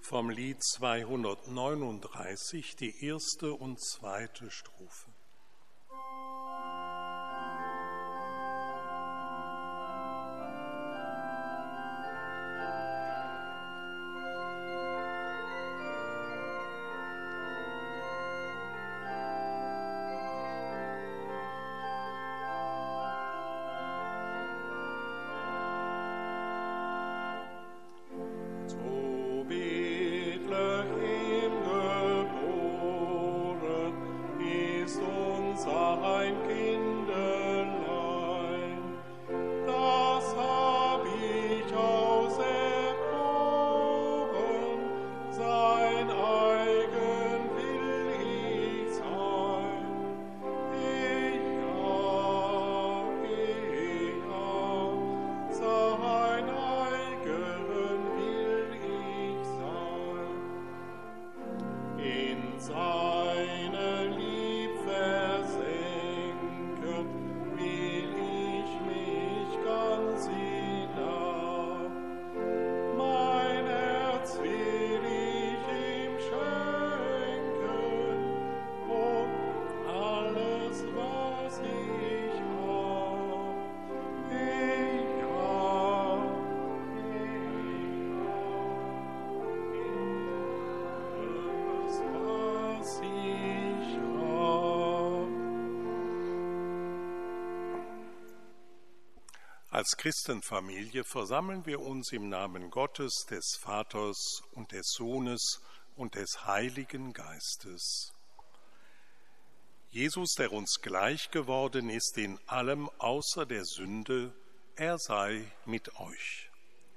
vom Lied 239, die erste und zweite Strophe. Als Christenfamilie versammeln wir uns im Namen Gottes, des Vaters und des Sohnes und des Heiligen Geistes. Jesus, der uns gleich geworden ist in allem außer der Sünde, er sei mit euch.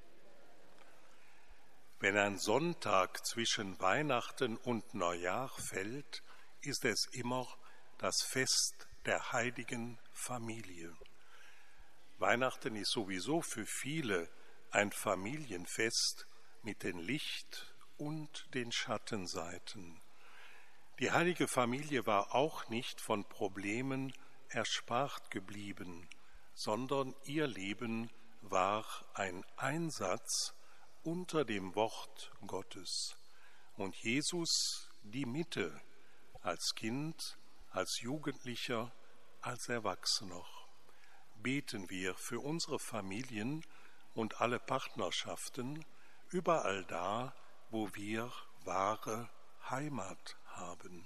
Wenn ein Sonntag zwischen Weihnachten und Neujahr fällt, ist es immer das Fest der heiligen Familie. Weihnachten ist sowieso für viele ein Familienfest mit den Licht- und den Schattenseiten. Die heilige Familie war auch nicht von Problemen erspart geblieben, sondern ihr Leben war ein Einsatz unter dem Wort Gottes. Und Jesus die Mitte, als Kind, als Jugendlicher, als Erwachsener. Beten wir für unsere Familien und alle Partnerschaften, überall da, wo wir wahre Heimat haben.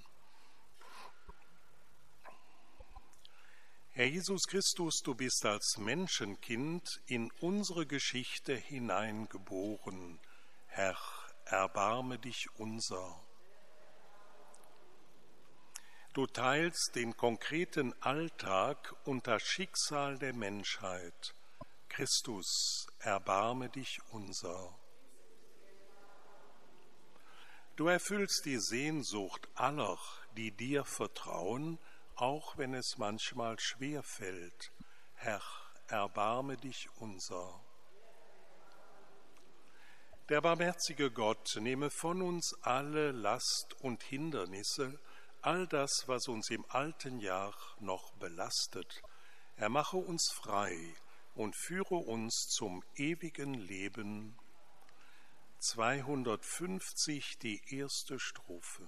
Herr Jesus Christus, du bist als Menschenkind in unsere Geschichte hineingeboren. Herr, erbarme dich unser. Du teilst den konkreten Alltag und das Schicksal der Menschheit. Christus, erbarme dich unser. Du erfüllst die Sehnsucht aller, die dir vertrauen, auch wenn es manchmal schwer fällt. Herr, erbarme dich unser. Der barmherzige Gott nehme von uns alle Last und Hindernisse, all das, was uns im alten Jahr noch belastet. Er mache uns frei und führe uns zum ewigen Leben. 250, die erste Strophe.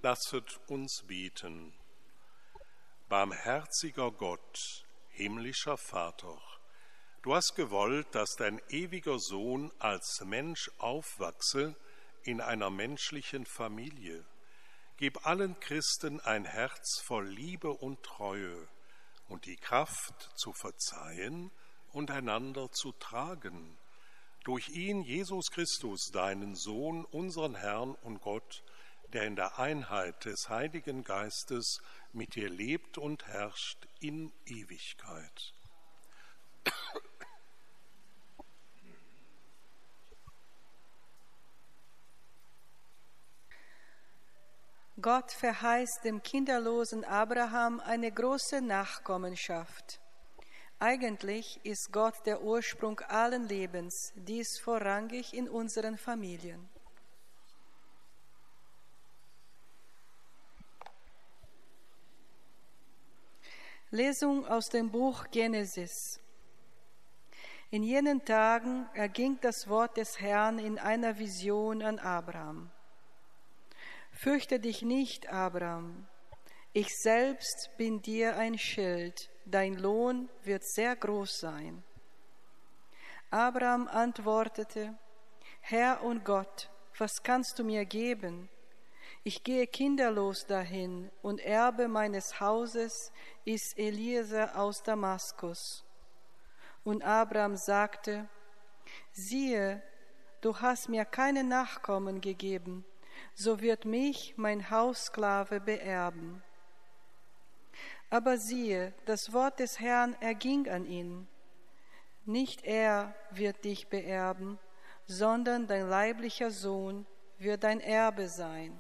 Lasset uns beten. Barmherziger Gott, himmlischer Vater, du hast gewollt, dass dein ewiger Sohn als Mensch aufwachse in einer menschlichen Familie. Gib allen Christen ein Herz voll Liebe und Treue und die Kraft zu verzeihen und einander zu tragen. Durch ihn, Jesus Christus, deinen Sohn, unseren Herrn und Gott, der in der Einheit des Heiligen Geistes mit dir lebt und herrscht in Ewigkeit. Gott verheißt dem kinderlosen Abraham eine große Nachkommenschaft. Eigentlich ist Gott der Ursprung allen Lebens, dies vorrangig in unseren Familien. Lesung aus dem Buch Genesis. In jenen Tagen erging das Wort des Herrn in einer Vision an Abraham. Fürchte dich nicht, Abraham, ich selbst bin dir ein Schild, dein Lohn wird sehr groß sein. Abraham antwortete, Herr und Gott, was kannst du mir geben? Ich gehe kinderlos dahin und Erbe meines Hauses ist Eliezer aus Damaskus. Und Abraham sagte, siehe, du hast mir keine Nachkommen gegeben, so wird mich mein Haussklave beerben. Aber siehe, das Wort des Herrn erging an ihn. Nicht er wird dich beerben, sondern dein leiblicher Sohn wird dein Erbe sein.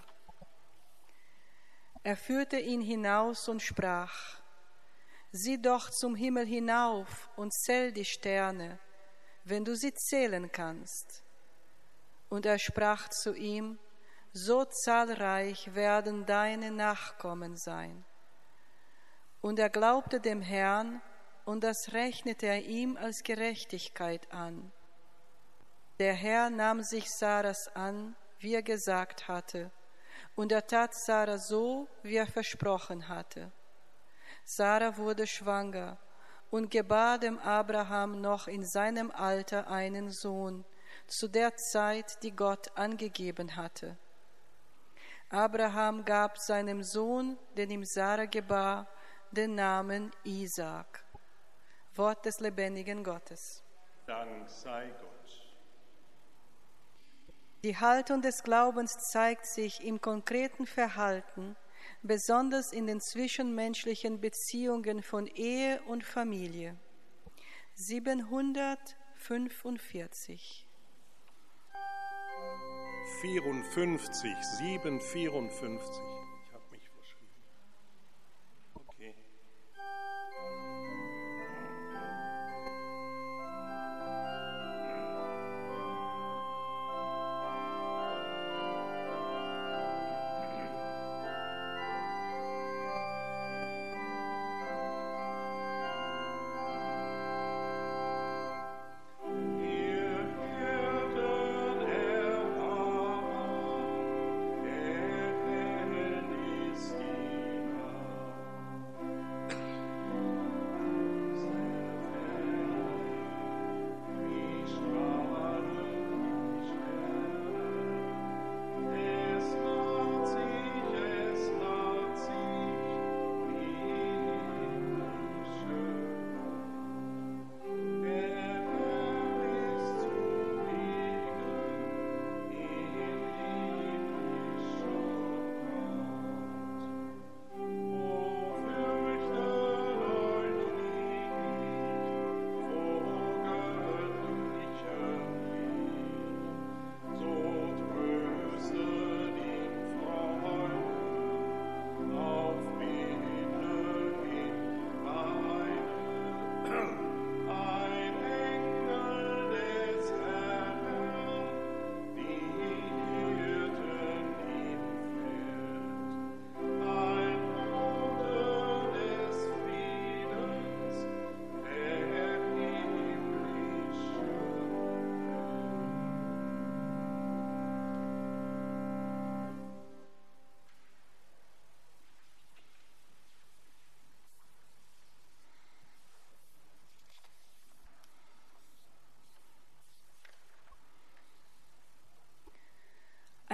Er führte ihn hinaus und sprach, sieh doch zum Himmel hinauf und zähl die Sterne, wenn du sie zählen kannst. Und er sprach zu ihm, so zahlreich werden deine Nachkommen sein. Und er glaubte dem Herrn, und das rechnete er ihm als Gerechtigkeit an. Der Herr nahm sich Saras an, wie er gesagt hatte, und er tat Sara so, wie er versprochen hatte. Sara wurde schwanger und gebar dem Abraham noch in seinem Alter einen Sohn, zu der Zeit, die Gott angegeben hatte. Abraham gab seinem Sohn, den ihm Sara gebar, den Namen Isaak. Wort des lebendigen Gottes. Dank sei Gott. Die Haltung des Glaubens zeigt sich im konkreten Verhalten, besonders in den zwischenmenschlichen Beziehungen von Ehe und Familie. 745. 754. Ich habe mich verschrieben. Okay.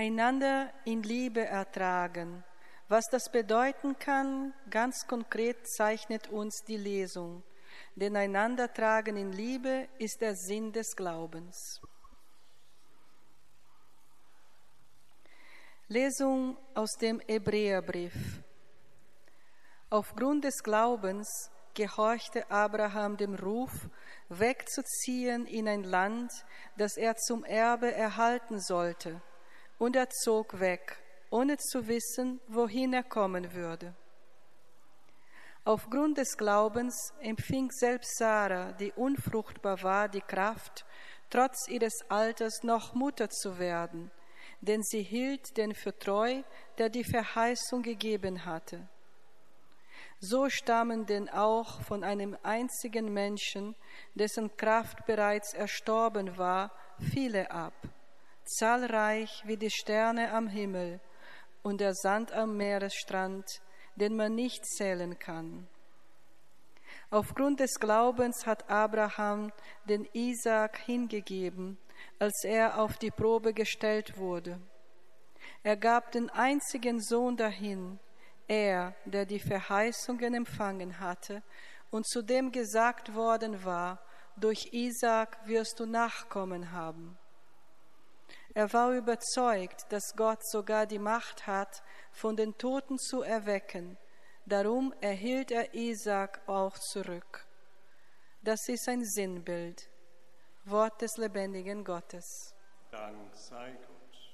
Einander in Liebe ertragen. Was das bedeuten kann, ganz konkret zeichnet uns die Lesung. Denn einander tragen in Liebe ist der Sinn des Glaubens. Lesung aus dem Hebräerbrief. Aufgrund des Glaubens gehorchte Abraham dem Ruf, wegzuziehen in ein Land, das er zum Erbe erhalten sollte, und er zog weg, ohne zu wissen, wohin er kommen würde. Aufgrund des Glaubens empfing selbst Sarah, die unfruchtbar war, die Kraft, trotz ihres Alters noch Mutter zu werden, denn sie hielt den für treu, der die Verheißung gegeben hatte. So stammen denn auch von einem einzigen Menschen, dessen Kraft bereits erstorben war, viele ab, zahlreich wie die Sterne am Himmel und der Sand am Meeresstrand, den man nicht zählen kann. Aufgrund des Glaubens hat Abraham den Isaak hingegeben, als er auf die Probe gestellt wurde. Er gab den einzigen Sohn dahin, er, der die Verheißungen empfangen hatte und zu dem gesagt worden war, durch Isaak wirst du Nachkommen haben. Er war überzeugt, dass Gott sogar die Macht hat, von den Toten zu erwecken. Darum erhielt er Isaak auch zurück. Das ist ein Sinnbild. Wort des lebendigen Gottes. Dank sei Gott.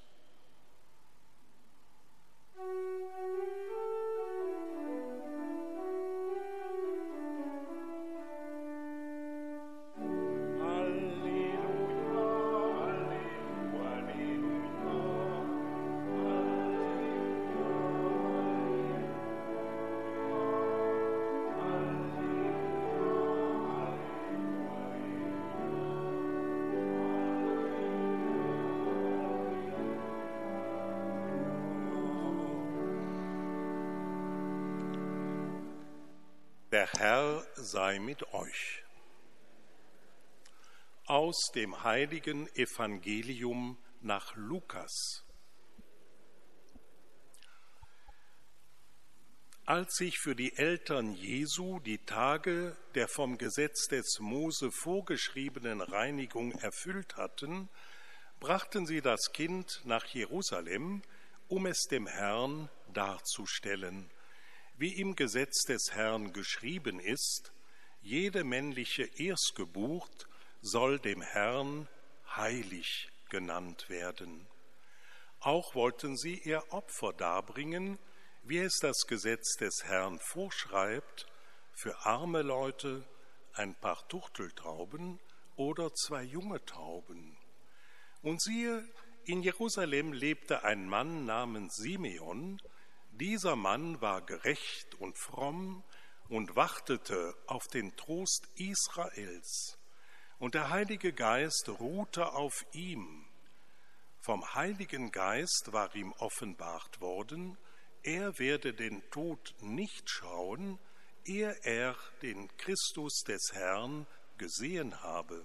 Der Herr sei mit euch. Aus dem heiligen Evangelium nach Lukas. Als sich für die Eltern Jesu die Tage der vom Gesetz des Mose vorgeschriebenen Reinigung erfüllt hatten, brachten sie das Kind nach Jerusalem, um es dem Herrn darzustellen. Wie im Gesetz des Herrn geschrieben ist, jede männliche Erstgeburt soll dem Herrn heilig genannt werden. Auch wollten sie ihr Opfer darbringen, wie es das Gesetz des Herrn vorschreibt, für arme Leute ein paar Turteltauben oder 2 junge Tauben. Und siehe, in Jerusalem lebte ein Mann namens Simeon. Dieser Mann war gerecht und fromm und wartete auf den Trost Israels. Und der Heilige Geist ruhte auf ihm. Vom Heiligen Geist war ihm offenbart worden, er werde den Tod nicht schauen, ehe er den Christus des Herrn gesehen habe.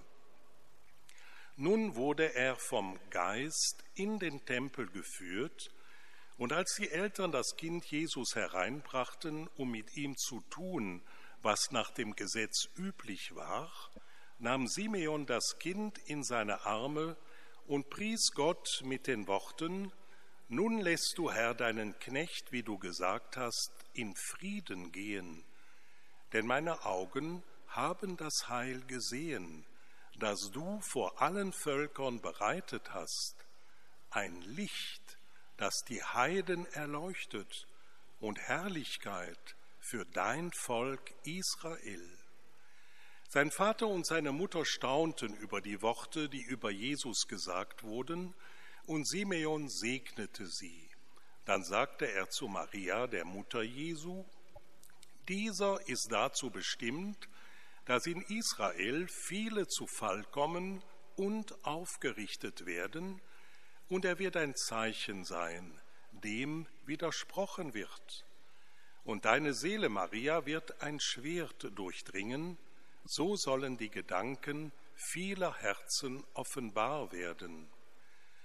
Nun wurde er vom Geist in den Tempel geführt, und als die Eltern das Kind Jesus hereinbrachten, um mit ihm zu tun, was nach dem Gesetz üblich war, nahm Simeon das Kind in seine Arme und pries Gott mit den Worten: Nun lässt du, Herr, deinen Knecht, wie du gesagt hast, in Frieden gehen. Denn meine Augen haben das Heil gesehen, das du vor allen Völkern bereitet hast, ein Licht, das die Heiden erleuchtet und Herrlichkeit für dein Volk Israel. Sein Vater und seine Mutter staunten über die Worte, die über Jesus gesagt wurden, und Simeon segnete sie. Dann sagte er zu Maria, der Mutter Jesu: Dieser ist dazu bestimmt, dass in Israel viele zu Fall kommen und aufgerichtet werden, und er wird ein Zeichen sein, dem widersprochen wird. Und deine Seele, Maria, wird ein Schwert durchdringen, so sollen die Gedanken vieler Herzen offenbar werden.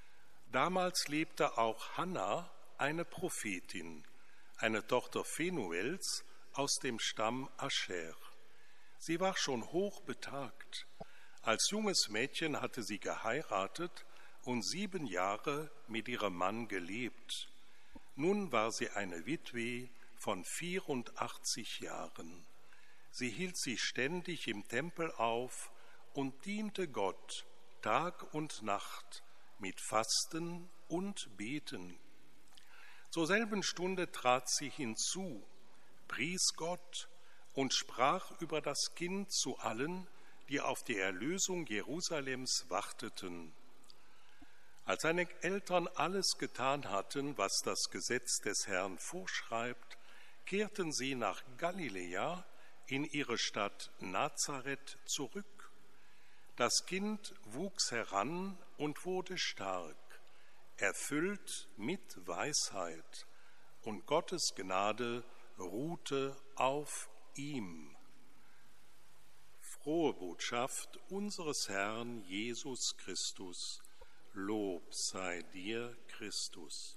Damals lebte auch Hannah, eine Prophetin, eine Tochter Phenuels aus dem Stamm Ascher. Sie war schon hoch betagt. Als junges Mädchen hatte sie geheiratet und 7 Jahre mit ihrem Mann gelebt. Nun war sie eine Witwe von 84 Jahren. Sie hielt sich ständig im Tempel auf und diente Gott Tag und Nacht mit Fasten und Beten. Zur selben Stunde trat sie hinzu, pries Gott und sprach über das Kind zu allen, die auf die Erlösung Jerusalems warteten. Als seine Eltern alles getan hatten, was das Gesetz des Herrn vorschreibt, kehrten sie nach Galiläa in ihre Stadt Nazareth zurück. Das Kind wuchs heran und wurde stark, erfüllt mit Weisheit, und Gottes Gnade ruhte auf ihm. Frohe Botschaft unseres Herrn Jesus Christus. Lob sei dir, Christus.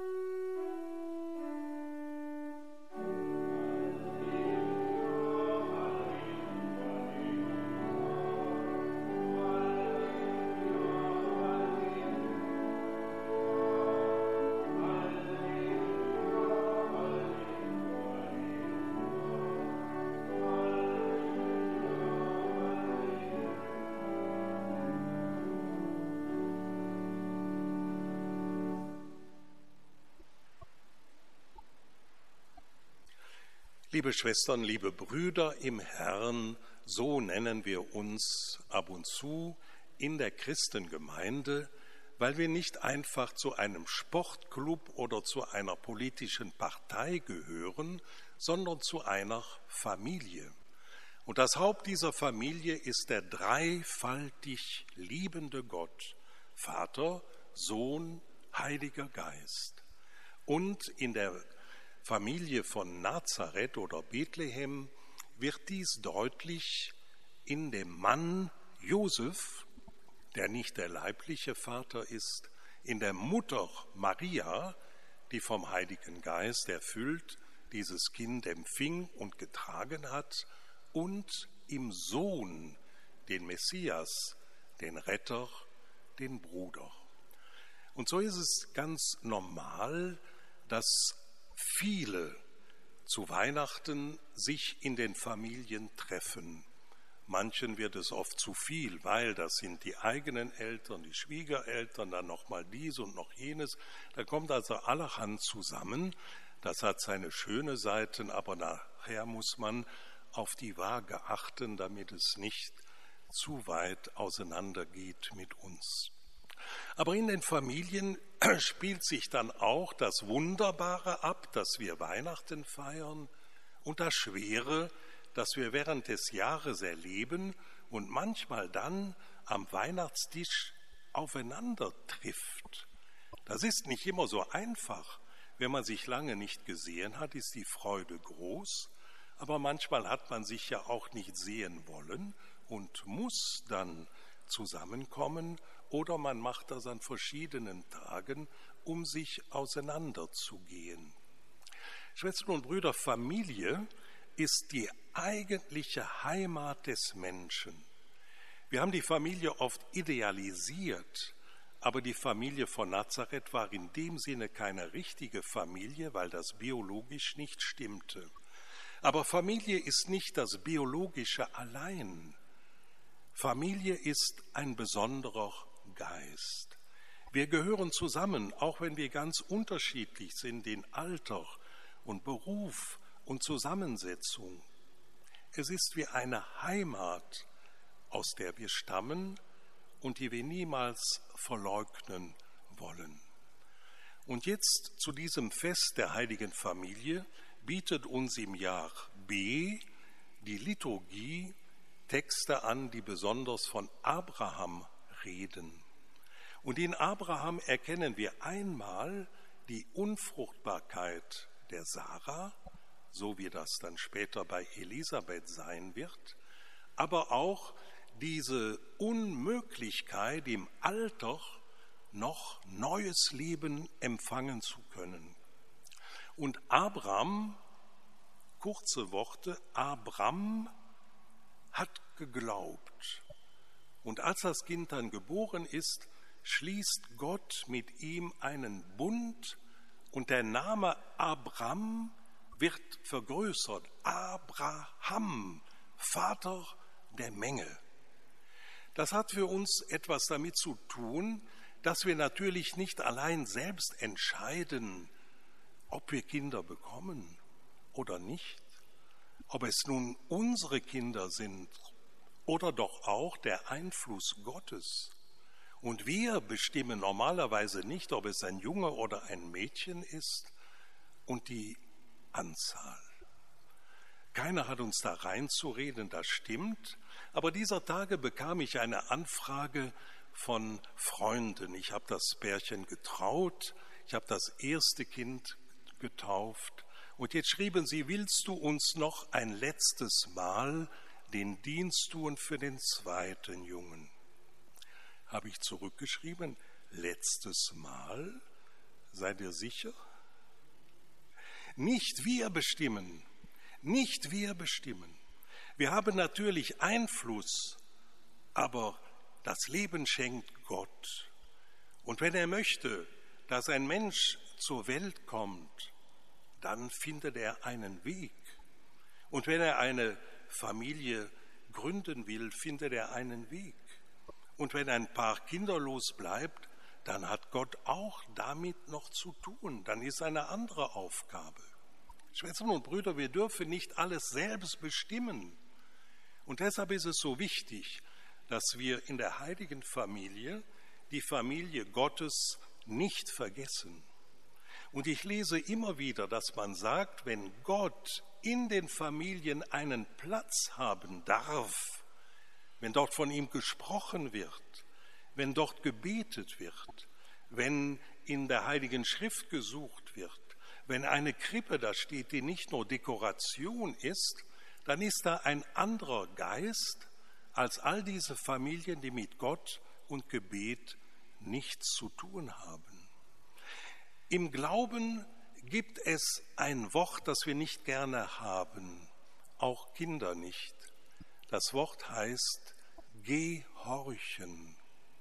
Liebe Schwestern, liebe Brüder im Herrn, so nennen wir uns ab und zu in der Christengemeinde, weil wir nicht einfach zu einem Sportclub oder zu einer politischen Partei gehören, sondern zu einer Familie. Und das Haupt dieser Familie ist der dreifaltig liebende Gott, Vater, Sohn, Heiliger Geist. Und in der Familie von Nazareth oder Bethlehem wird dies deutlich in dem Mann Josef, der nicht der leibliche Vater ist, in der Mutter Maria, die vom Heiligen Geist erfüllt dieses Kind empfing und getragen hat, und im Sohn, den Messias, den Retter, den Bruder. Und so ist es ganz normal, dass viele zu Weihnachten sich in den Familien treffen. Manchen wird es oft zu viel, weil das sind die eigenen Eltern, die Schwiegereltern, dann nochmal dies und noch jenes. Da kommt also allerhand zusammen. Das hat seine schönen Seiten, aber nachher muss man auf die Waage achten, damit es nicht zu weit auseinandergeht mit uns. Aber in den Familien spielt sich dann auch das Wunderbare ab, dass wir Weihnachten feiern, und das Schwere, das wir während des Jahres erleben und manchmal dann am Weihnachtstisch aufeinander trifft. Das ist nicht immer so einfach. Wenn man sich lange nicht gesehen hat, ist die Freude groß, aber manchmal hat man sich ja auch nicht sehen wollen und muss dann zusammenkommen, oder man macht das an verschiedenen Tagen, um sich auseinanderzugehen. Schwestern und Brüder, Familie ist die eigentliche Heimat des Menschen. Wir haben die Familie oft idealisiert, aber die Familie von Nazareth war in dem Sinne keine richtige Familie, weil das biologisch nicht stimmte. Aber Familie ist nicht das Biologische allein. Familie ist ein besonderer Geist. Wir gehören zusammen, auch wenn wir ganz unterschiedlich sind in Alter und Beruf und Zusammensetzung. Es ist wie eine Heimat, aus der wir stammen und die wir niemals verleugnen wollen. Und jetzt zu diesem Fest der Heiligen Familie bietet uns im Jahr B die Liturgie Texte an, die besonders von Abraham reden. Und in Abraham erkennen wir einmal die Unfruchtbarkeit der Sarah, so wie das dann später bei Elisabeth sein wird, aber auch diese Unmöglichkeit im Alter noch neues Leben empfangen zu können. Und Abraham, kurze Worte, Abram hat geglaubt. Und als das Kind dann geboren ist, schließt Gott mit ihm einen Bund und der Name Abram wird vergrößert. Abraham, Vater der Menge. Das hat für uns etwas damit zu tun, dass wir natürlich nicht allein selbst entscheiden, ob wir Kinder bekommen oder nicht, ob es nun unsere Kinder sind oder doch auch der Einfluss Gottes. Und wir bestimmen normalerweise nicht, ob es ein Junge oder ein Mädchen ist und die Anzahl. Keiner hat uns da reinzureden, das stimmt. Aber dieser Tage bekam ich eine Anfrage von Freunden. Ich habe das Pärchen getraut, ich habe das erste Kind getauft. Und jetzt schrieben sie, willst du uns noch ein letztes Mal den Dienst tun für den zweiten Jungen? Habe ich zurückgeschrieben, letztes Mal? Seid ihr sicher? Nicht wir bestimmen, nicht wir bestimmen. Wir haben natürlich Einfluss, aber das Leben schenkt Gott. Und wenn er möchte, dass ein Mensch zur Welt kommt, dann findet er einen Weg. Und wenn er eine Familie gründen will, findet er einen Weg. Und wenn ein Paar kinderlos bleibt, dann hat Gott auch damit noch zu tun. Dann ist eine andere Aufgabe. Schwestern und Brüder, wir dürfen nicht alles selbst bestimmen. Und deshalb ist es so wichtig, dass wir in der heiligen Familie die Familie Gottes nicht vergessen. Und ich lese immer wieder, dass man sagt, wenn Gott in den Familien einen Platz haben darf, wenn dort von ihm gesprochen wird, wenn dort gebetet wird, wenn in der Heiligen Schrift gesucht wird, wenn eine Krippe da steht, die nicht nur Dekoration ist, dann ist da ein anderer Geist als all diese Familien, die mit Gott und Gebet nichts zu tun haben. Im Glauben gibt es ein Wort, das wir nicht gerne haben, auch Kinder nicht. Das Wort heißt gehorchen.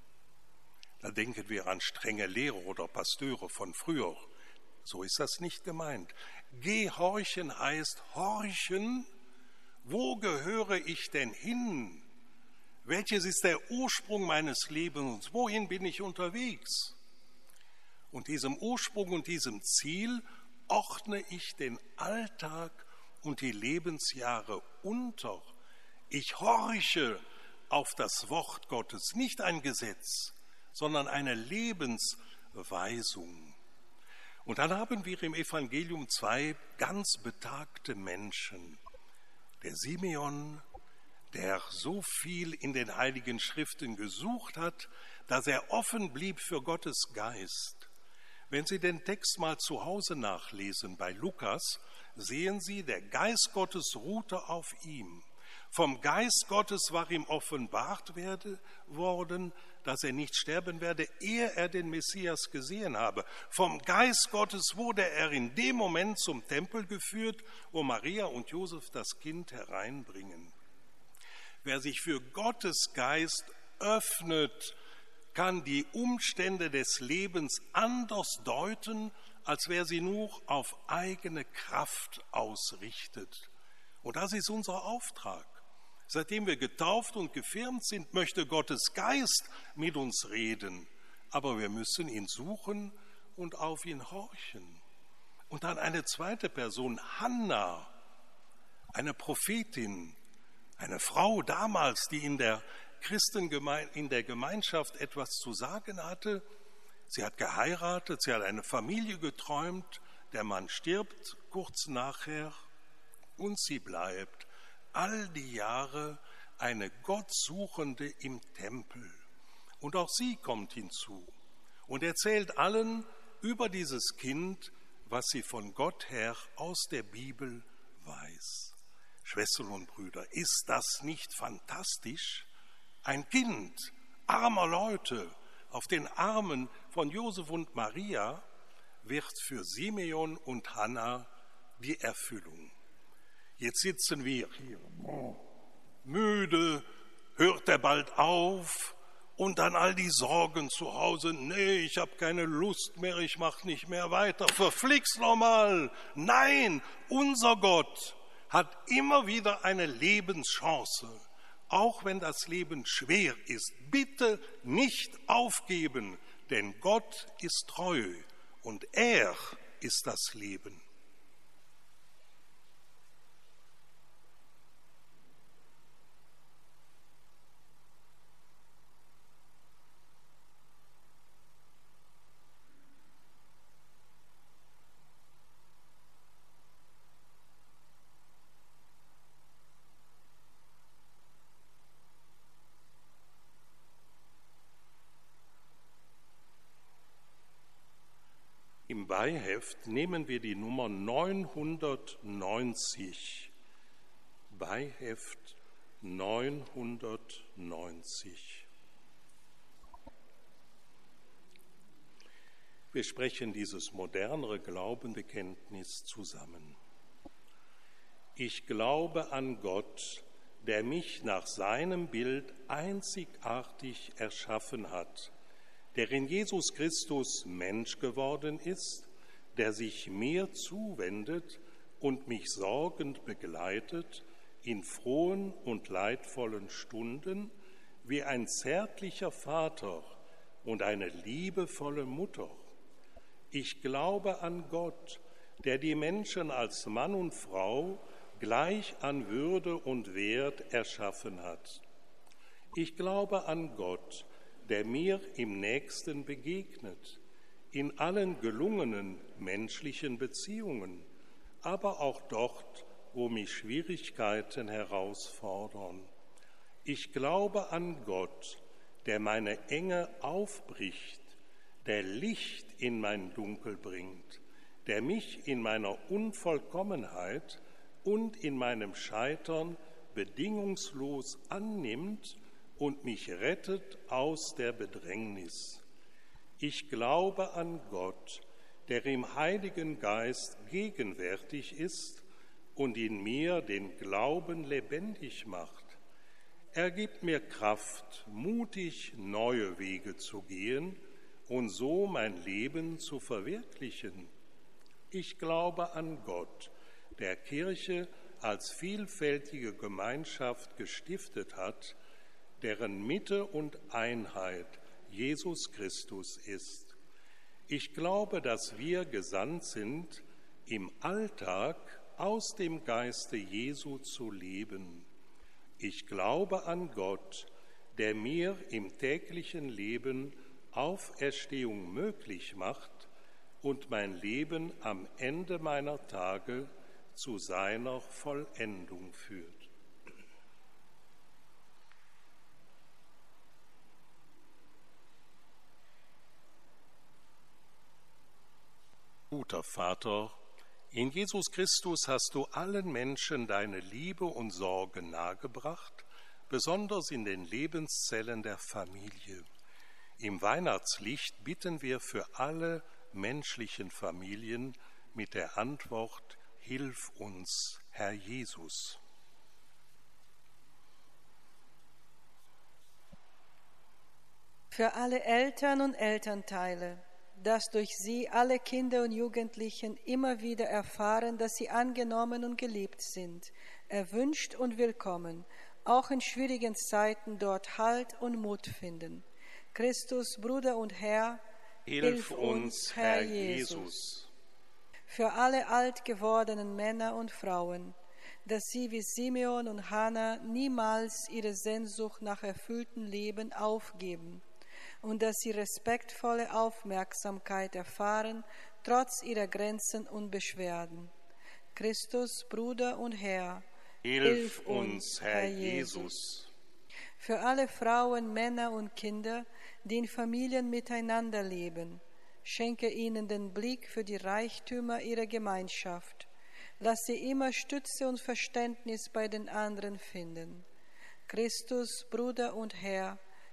Da denken wir an strenge Lehrer oder Pasteure von früher. So ist das nicht gemeint. Gehorchen heißt horchen. Wo gehöre ich denn hin? Welches ist der Ursprung meines Lebens? Wohin bin ich unterwegs? Und diesem Ursprung und diesem Ziel ordne ich den Alltag und die Lebensjahre unter. Ich horche auf das Wort Gottes, nicht ein Gesetz, sondern eine Lebensweisung. Und dann haben wir im Evangelium 2 ganz betagte Menschen. Der Simeon, der so viel in den Heiligen Schriften gesucht hat, dass er offen blieb für Gottes Geist. Wenn Sie den Text mal zu Hause nachlesen bei Lukas, sehen Sie, der Geist Gottes ruhte auf ihm. Vom Geist Gottes war ihm offenbart worden, dass er nicht sterben werde, ehe er den Messias gesehen habe. Vom Geist Gottes wurde er in dem Moment zum Tempel geführt, wo Maria und Josef das Kind hereinbringen. Wer sich für Gottes Geist öffnet, kann die Umstände des Lebens anders deuten, als wer sie nur auf eigene Kraft ausrichtet. Und das ist unser Auftrag. Seitdem wir getauft und gefirmt sind, möchte Gottes Geist mit uns reden. Aber wir müssen ihn suchen und auf ihn horchen. Und dann eine zweite Person, Hannah, eine Prophetin, eine Frau damals, die in der Gemeinschaft etwas zu sagen hatte. Sie hat geheiratet, sie hat eine Familie geträumt, der Mann stirbt kurz nachher und sie bleibt all die Jahre eine Gottsuchende im Tempel. Und auch sie kommt hinzu und erzählt allen über dieses Kind, was sie von Gott her aus der Bibel weiß. Schwestern und Brüder, ist das nicht fantastisch? Ein Kind armer Leute, auf den Armen von Josef und Maria, wird für Simeon und Hannah die Erfüllung. Jetzt sitzen wir hier, müde, hört er bald auf und dann all die Sorgen zu Hause. Nee, ich habe keine Lust mehr, ich mache nicht mehr weiter, verflixt nochmal. Nein, unser Gott hat immer wieder eine Lebenschance, auch wenn das Leben schwer ist. Bitte nicht aufgeben, denn Gott ist treu und er ist das Leben. Im Beiheft nehmen wir die Nummer 990. Beiheft 990. Wir sprechen dieses modernere Glaubenbekenntnis zusammen. Ich glaube an Gott, der mich nach seinem Bild einzigartig erschaffen hat, der in Jesus Christus Mensch geworden ist, der sich mir zuwendet und mich sorgend begleitet in frohen und leidvollen Stunden wie ein zärtlicher Vater und eine liebevolle Mutter. Ich glaube an Gott, der die Menschen als Mann und Frau gleich an Würde und Wert erschaffen hat. Ich glaube an Gott, der mir im Nächsten begegnet, in allen gelungenen menschlichen Beziehungen, aber auch dort, wo mich Schwierigkeiten herausfordern. Ich glaube an Gott, der meine Enge aufbricht, der Licht in mein Dunkel bringt, der mich in meiner Unvollkommenheit und in meinem Scheitern bedingungslos annimmt und mich rettet aus der Bedrängnis. Ich glaube an Gott, der im Heiligen Geist gegenwärtig ist und in mir den Glauben lebendig macht. Er gibt mir Kraft, mutig neue Wege zu gehen und so mein Leben zu verwirklichen. Ich glaube an Gott, der Kirche als vielfältige Gemeinschaft gestiftet hat, deren Mitte und Einheit Jesus Christus ist. Ich glaube, dass wir gesandt sind, im Alltag aus dem Geiste Jesu zu leben. Ich glaube an Gott, der mir im täglichen Leben Auferstehung möglich macht und mein Leben am Ende meiner Tage zu seiner Vollendung führt. Guter Vater, in Jesus Christus hast du allen Menschen deine Liebe und Sorge nahegebracht, besonders in den Lebenszellen der Familie. Im Weihnachtslicht bitten wir für alle menschlichen Familien mit der Antwort: Hilf uns, Herr Jesus. Für alle Eltern und Elternteile, dass durch sie alle Kinder und Jugendlichen immer wieder erfahren, dass sie angenommen und geliebt sind, erwünscht und willkommen, auch in schwierigen Zeiten dort Halt und Mut finden. Christus, Bruder und Herr, Hilf uns, Herr Jesus. Für alle alt gewordenen Männer und Frauen, dass sie wie Simeon und Hannah niemals ihre Sehnsucht nach erfülltem Leben aufgeben und dass sie respektvolle Aufmerksamkeit erfahren, trotz ihrer Grenzen und Beschwerden. Christus, Bruder und Herr, Hilf uns, Herr Jesus. Für alle Frauen, Männer und Kinder, die in Familien miteinander leben, schenke ihnen den Blick für die Reichtümer ihrer Gemeinschaft. Lass sie immer Stütze und Verständnis bei den anderen finden. Christus, Bruder und Herr,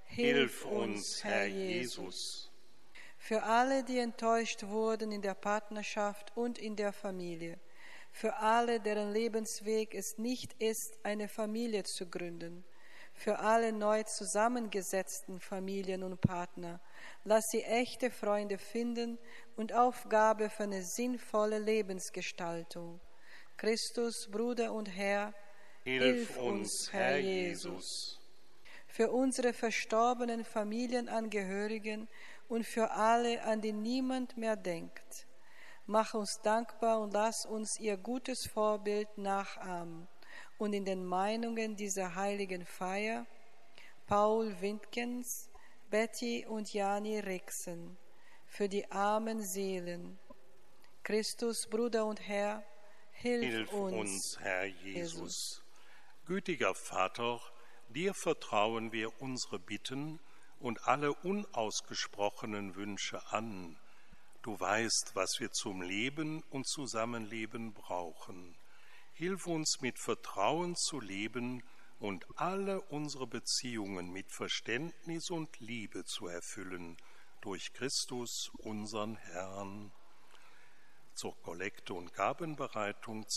Hilf uns, Herr Jesus. Für alle, die enttäuscht wurden in der Partnerschaft und in der Familie. Für alle, deren Lebensweg es nicht ist, eine Familie zu gründen. Für alle neu zusammengesetzten Familien und Partner. Lass sie echte Freunde finden und Aufgabe für eine sinnvolle Lebensgestaltung. Christus, Bruder und Herr, Hilf uns, Herr Jesus. Für unsere verstorbenen Familienangehörigen und für alle, an die niemand mehr denkt. Mach uns dankbar und lass uns ihr gutes Vorbild nachahmen. Und in den Meinungen dieser heiligen Feier Paul Windkens, Betty und Jani Rixen, für die armen Seelen. Christus, Bruder und Herr, hilf uns, Herr Jesus. Gütiger Vater, dir vertrauen wir unsere Bitten und alle unausgesprochenen Wünsche an. Du weißt, was wir zum Leben und Zusammenleben brauchen. Hilf uns mit Vertrauen zu leben und alle unsere Beziehungen mit Verständnis und Liebe zu erfüllen, durch Christus, unseren Herrn. Zur Kollekte und Gabenbereitung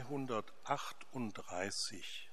238.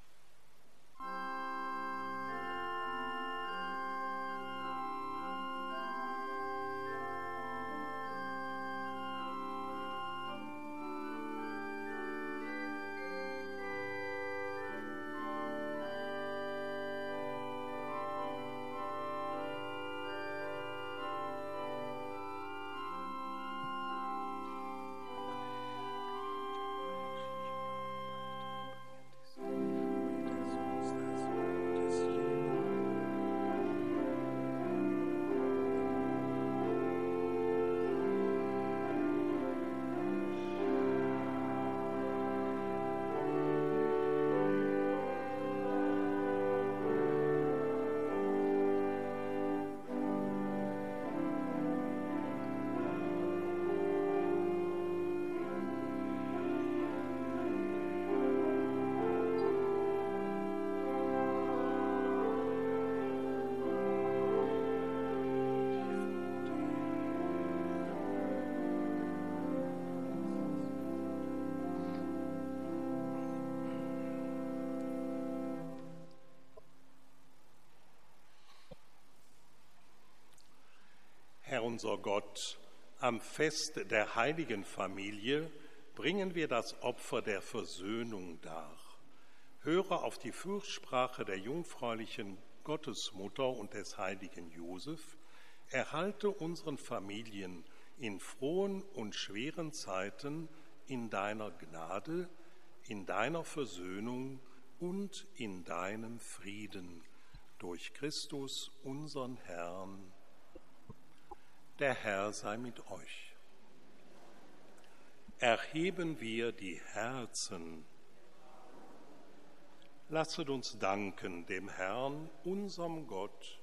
Herr unser Gott, am Fest der heiligen Familie bringen wir das Opfer der Versöhnung dar. Höre auf die Fürsprache der jungfräulichen Gottesmutter und des heiligen Josef, erhalte unseren Familien in frohen und schweren Zeiten in deiner Gnade, in deiner Versöhnung und in deinem Frieden. Durch Christus, unseren Herrn. Der Herr sei mit euch. Erheben wir die Herzen. Lasset uns danken dem Herrn, unserem Gott.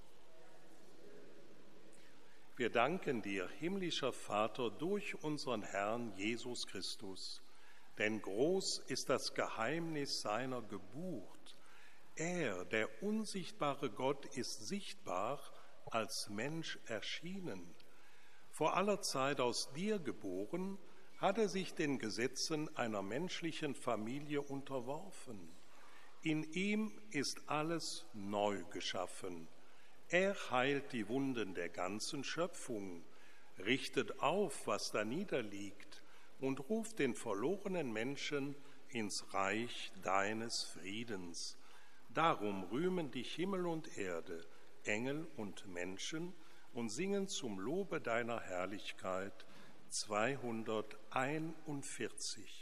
Wir danken dir, himmlischer Vater, durch unseren Herrn Jesus Christus, denn groß ist das Geheimnis seiner Geburt. Er, der unsichtbare Gott, ist sichtbar als Mensch erschienen. Vor aller Zeit aus dir geboren, hat er sich den Gesetzen einer menschlichen Familie unterworfen. In ihm ist alles neu geschaffen. Er heilt die Wunden der ganzen Schöpfung, richtet auf, was da niederliegt, und ruft den verlorenen Menschen ins Reich deines Friedens. Darum rühmen dich Himmel und Erde, Engel und Menschen, und singen zum Lobe deiner Herrlichkeit 241.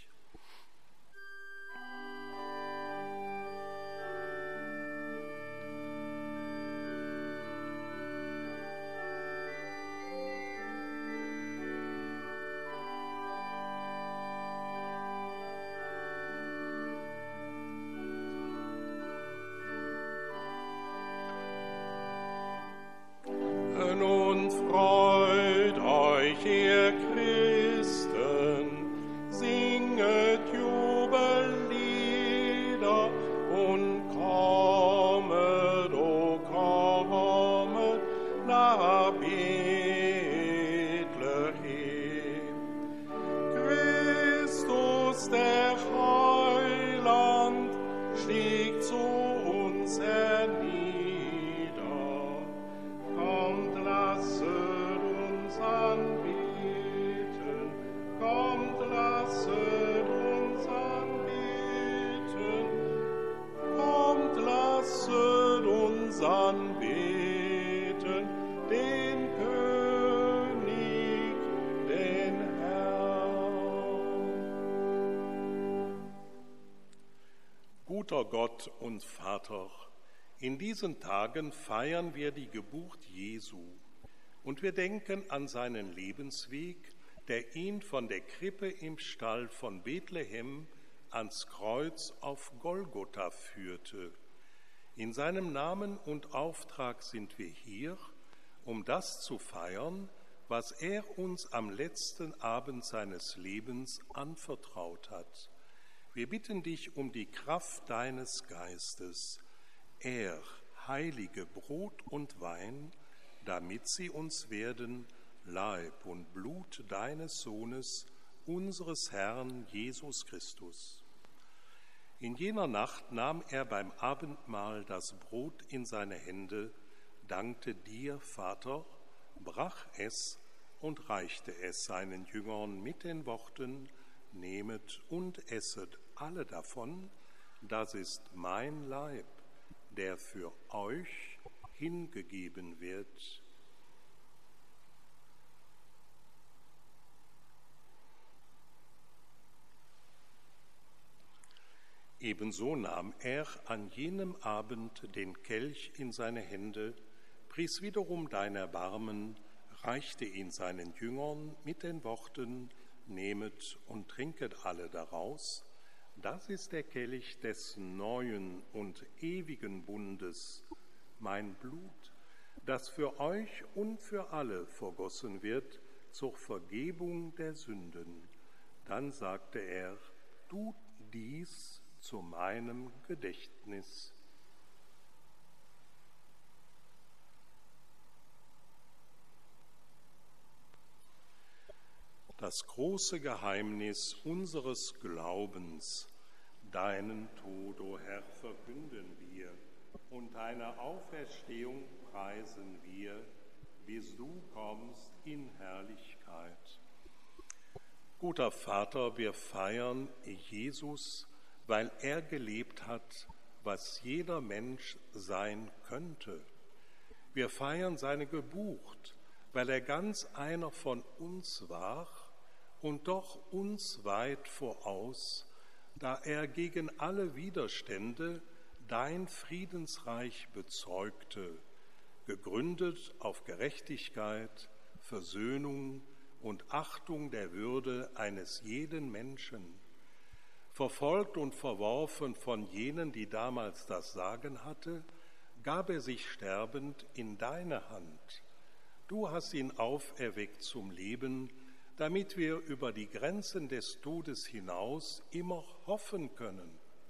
Und freut euch, ihr Christen, singet der Heiland stieg zu uns hernieder. Kommt, lasset uns anbeten, kommt, lasset uns anbeten, kommt, lasset uns anbeten, den König, den Herrn. Guter Gott und Vater, in diesen Tagen feiern wir die Geburt Jesu und wir denken an seinen Lebensweg, der ihn von der Krippe im Stall von Bethlehem ans Kreuz auf Golgotha führte. In seinem Namen und Auftrag sind wir hier, um das zu feiern, was er uns am letzten Abend seines Lebens anvertraut hat. Wir bitten dich um die Kraft deines Geistes. Er heilige Brot und Wein, damit sie uns werden Leib und Blut deines Sohnes, unseres Herrn Jesus Christus. In jener Nacht nahm er beim Abendmahl das Brot in seine Hände, dankte dir, Vater, brach es und reichte es seinen Jüngern mit den Worten: Nehmet und esset alle davon, das ist mein Leib, der für euch hingegeben wird. Ebenso nahm er an jenem Abend den Kelch in seine Hände, pries wiederum dein Erbarmen, reichte ihn seinen Jüngern mit den Worten: Nehmet und trinket alle daraus, das ist der Kelch des neuen und ewigen Bundes, mein Blut, das für euch und für alle vergossen wird zur Vergebung der Sünden. Dann sagte er: Tut dies zu meinem Gedächtnis. Das große Geheimnis unseres Glaubens, deinen Tod, o Herr, verkünden wir, und deine Auferstehung preisen wir, bis du kommst in Herrlichkeit. Guter Vater, wir feiern Jesus, weil er gelebt hat, was jeder Mensch sein könnte. Wir feiern seine Geburt, weil er ganz einer von uns war und doch uns weit voraus, da er gegen alle Widerstände dein Friedensreich bezeugte, gegründet auf Gerechtigkeit, Versöhnung und Achtung der Würde eines jeden Menschen. Verfolgt und verworfen von jenen, die damals das Sagen hatte, gab er sich sterbend in deine Hand. Du hast ihn auferweckt zum Leben, damit wir über die Grenzen des Todes hinaus immer hoffen können.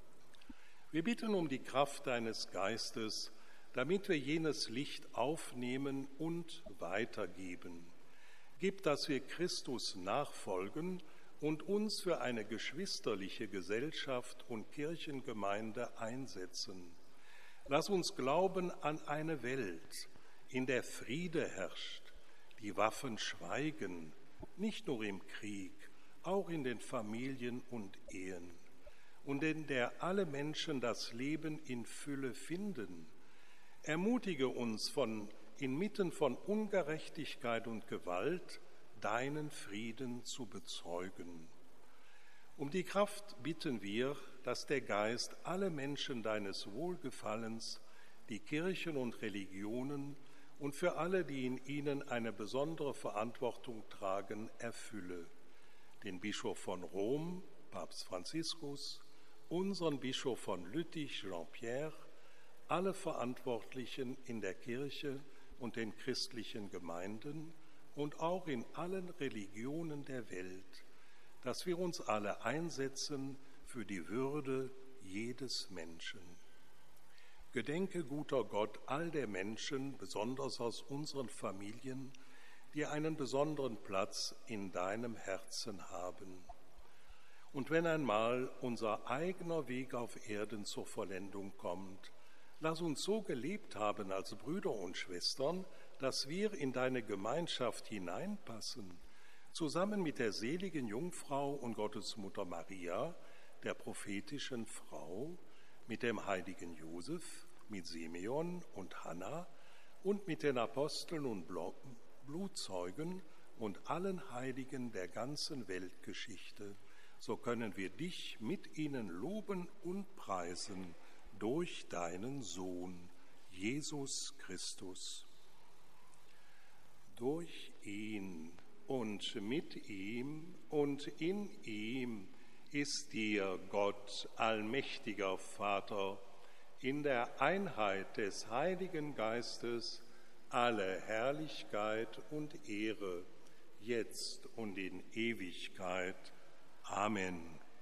Wir bitten um die Kraft deines Geistes, damit wir jenes Licht aufnehmen und weitergeben. Gib, dass wir Christus nachfolgen und uns für eine geschwisterliche Gesellschaft und Kirchengemeinde einsetzen. Lass uns glauben an eine Welt, in der Friede herrscht, die Waffen schweigen, nicht nur im Krieg, auch in den Familien und Ehen, und in der alle Menschen das Leben in Fülle finden. Ermutige uns inmitten von Ungerechtigkeit und Gewalt, deinen Frieden zu bezeugen. Um die Kraft bitten wir, dass der Geist alle Menschen deines Wohlgefallens, die Kirchen und Religionen und für alle, die in ihnen eine besondere Verantwortung tragen, erfülle. Den Bischof von Rom, Papst Franziskus, unseren Bischof von Lüttich, Jean-Pierre, alle Verantwortlichen in der Kirche und den christlichen Gemeinden und auch in allen Religionen der Welt, dass wir uns alle einsetzen für die Würde jedes Menschen. Gedenke, guter Gott, all der Menschen, besonders aus unseren Familien, die einen besonderen Platz in deinem Herzen haben. Und wenn einmal unser eigener Weg auf Erden zur Vollendung kommt, lass uns so gelebt haben als Brüder und Schwestern, dass wir in deine Gemeinschaft hineinpassen, zusammen mit der seligen Jungfrau und Gottesmutter Maria, der prophetischen Frau, mit dem heiligen Josef, mit Simeon und Hannah und mit den Aposteln und Blutzeugen und allen Heiligen der ganzen Weltgeschichte. So können wir dich mit ihnen loben und preisen durch deinen Sohn, Jesus Christus. Durch ihn und mit ihm und in ihm ist dir, Gott, allmächtiger Vater, in der Einheit des Heiligen Geistes alle Herrlichkeit und Ehre, jetzt und in Ewigkeit. Amen.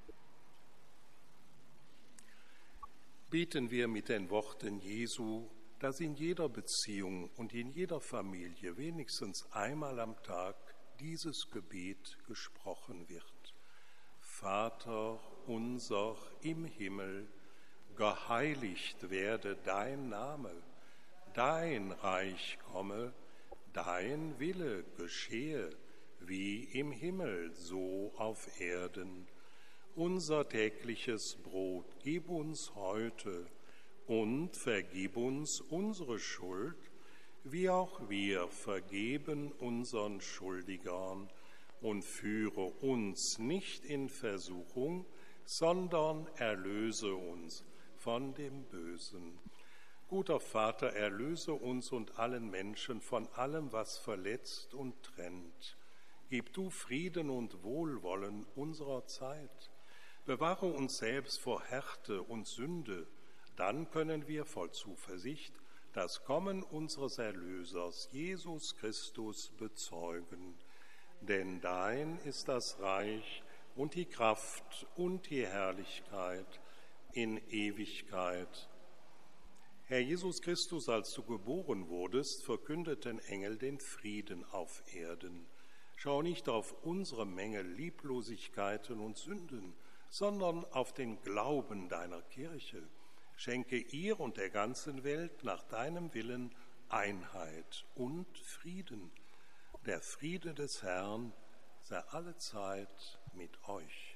Beten wir mit den Worten Jesu, dass in jeder Beziehung und in jeder Familie wenigstens einmal am Tag dieses Gebet gesprochen wird. Vater unser im Himmel, geheiligt werde dein Name, dein Reich komme, dein Wille geschehe, wie im Himmel, so auf Erden. Unser tägliches Brot gib uns heute und vergib uns unsere Schuld, wie auch wir vergeben unseren Schuldigern. Und führe uns nicht in Versuchung, sondern erlöse uns von dem Bösen. Guter Vater, erlöse uns und allen Menschen von allem, was verletzt und trennt. Gib du Frieden und Wohlwollen unserer Zeit. Bewahre uns selbst vor Härte und Sünde, dann können wir voll Zuversicht das Kommen unseres Erlösers, Jesus Christus, bezeugen. Denn dein ist das Reich und die Kraft und die Herrlichkeit in Ewigkeit. Herr Jesus Christus, als du geboren wurdest, verkündeten Engel den Frieden auf Erden. Schau nicht auf unsere Menge Lieblosigkeiten und Sünden, sondern auf den Glauben deiner Kirche. Schenke ihr und der ganzen Welt nach deinem Willen Einheit und Frieden. Der Friede des Herrn sei allezeit mit euch.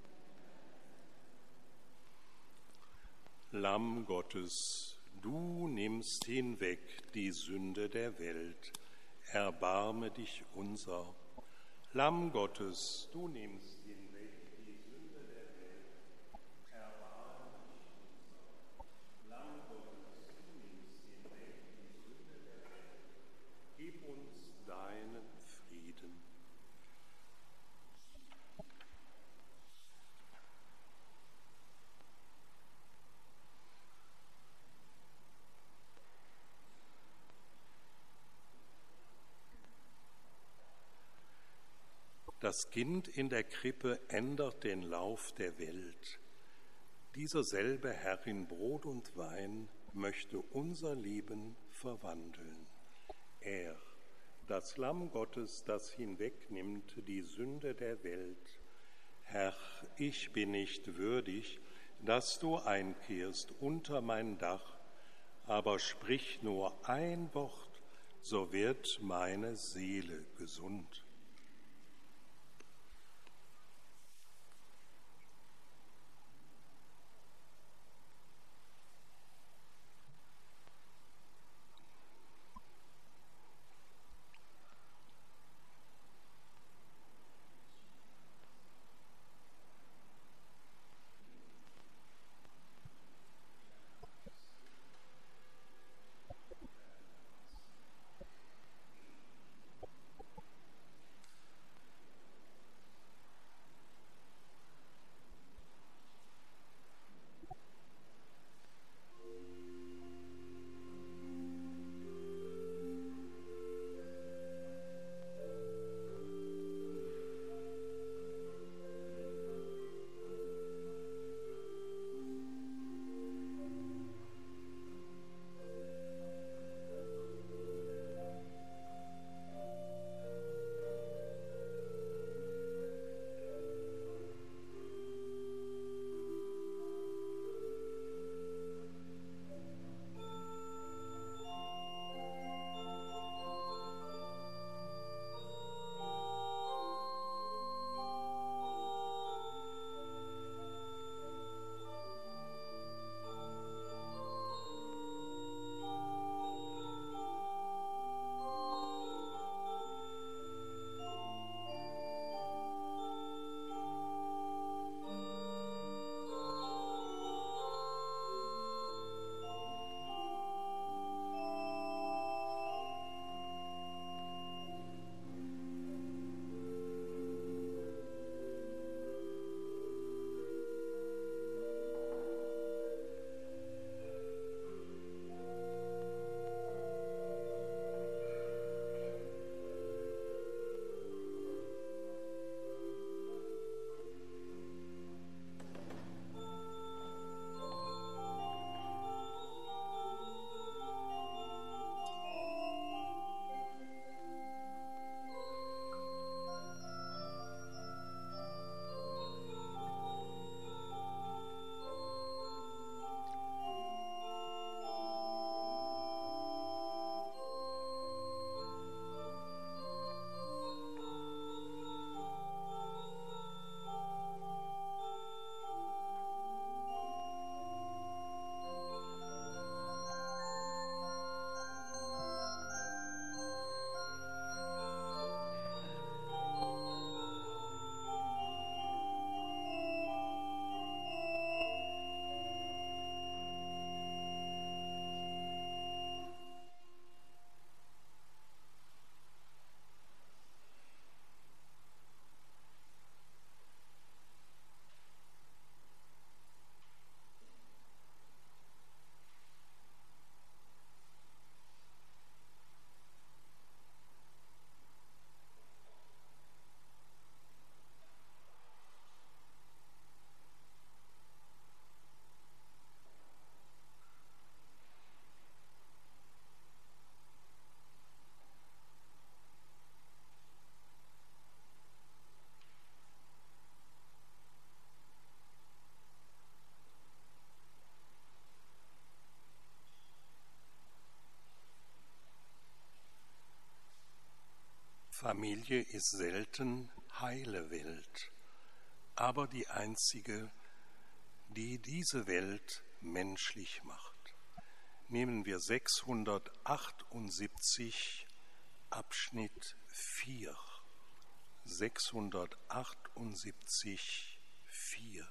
Lamm Gottes, du nimmst hinweg die Sünde der Welt, erbarme dich unser. Lamm Gottes, du nimmst hinweg die Sünde der Welt, erbarme dich unser. Lamm Gottes, du nimmst hinweg die Sünde der Welt, gib uns deinen Frieden. Das Kind in der Krippe ändert den Lauf der Welt. Dieser selbe Herr in Brot und Wein möchte unser Leben verwandeln. Er, das Lamm Gottes, das hinwegnimmt die Sünde der Welt. Herr, ich bin nicht würdig, dass du einkehrst unter mein Dach, aber sprich nur ein Wort, so wird meine Seele gesund. Familie ist selten heile Welt, aber die einzige, die diese Welt menschlich macht. Nehmen wir 678 Abschnitt 4. 678, 4.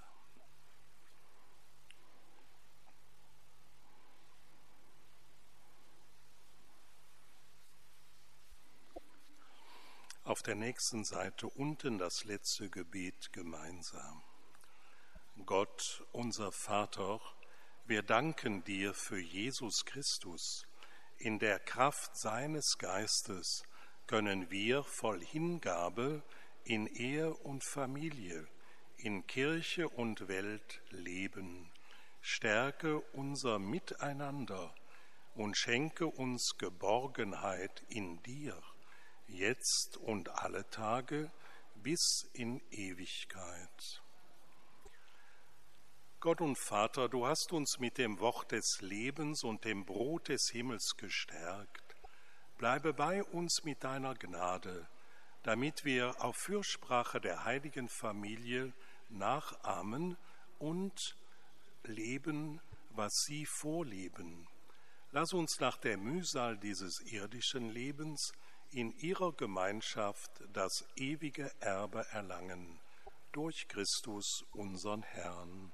Auf der nächsten Seite unten das letzte Gebet gemeinsam. Gott, unser Vater, wir danken dir für Jesus Christus. In der Kraft seines Geistes können wir voll Hingabe in Ehe und Familie, in Kirche und Welt leben. Stärke unser Miteinander und schenke uns Geborgenheit in dir, jetzt und alle Tage bis in Ewigkeit. Gott und Vater, du hast uns mit dem Wort des Lebens und dem Brot des Himmels gestärkt. Bleibe bei uns mit deiner Gnade, damit wir auf Fürsprache der heiligen Familie nachahmen und leben, was sie vorleben. Lass uns nach der Mühsal dieses irdischen Lebens in ihrer Gemeinschaft das ewige Erbe erlangen, durch Christus unseren Herrn.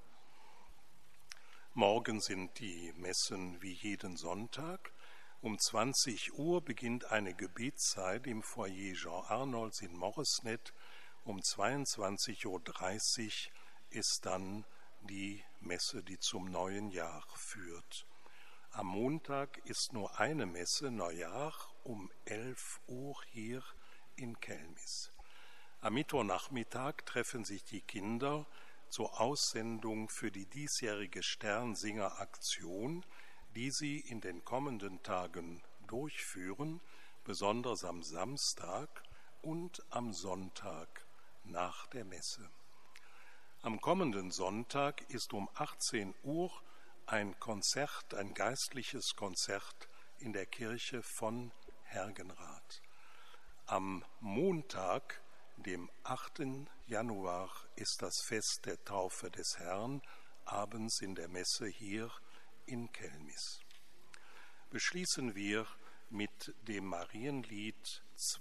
Morgen sind die Messen wie jeden Sonntag. Um 20 Uhr beginnt eine Gebetszeit im Foyer Jean Arnolds in Moresnet. Um 22.30 Uhr ist dann die Messe, die zum neuen Jahr führt. Am Montag ist nur eine Messe, Neujahr, um 11 Uhr hier in Kelmis. Am Mittwochnachmittag treffen sich die Kinder zur Aussendung für die diesjährige Sternsinger-Aktion, die sie in den kommenden Tagen durchführen, besonders am Samstag und am Sonntag nach der Messe. Am kommenden Sonntag ist um 18 Uhr ein Konzert, ein geistliches Konzert in der Kirche von Hergenrath. Am Montag, dem 8. Januar, ist das Fest der Taufe des Herrn, abends in der Messe hier in Kelmis. Beschließen wir mit dem Marienlied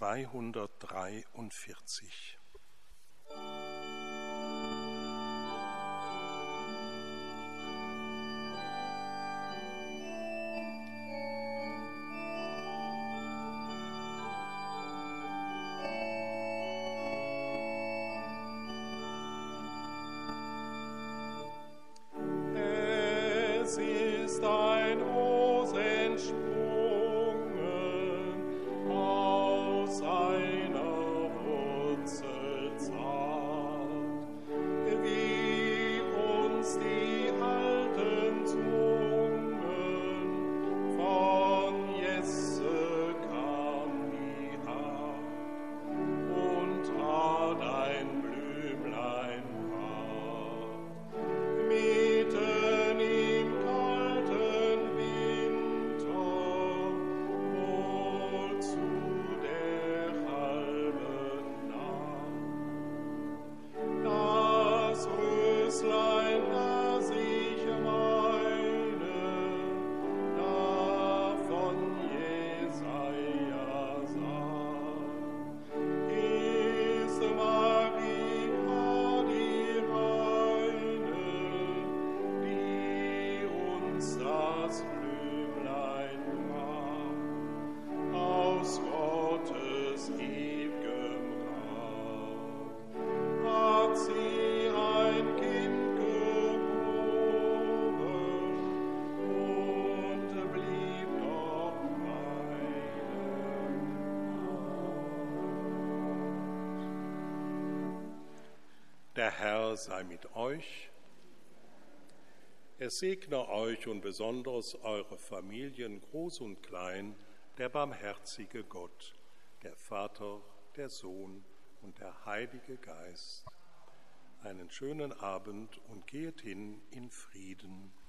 243. Der Herr sei mit euch. Er segne euch und besonders eure Familien, groß und klein, der barmherzige Gott, der Vater, der Sohn und der Heilige Geist. Einen schönen Abend und geht hin in Frieden.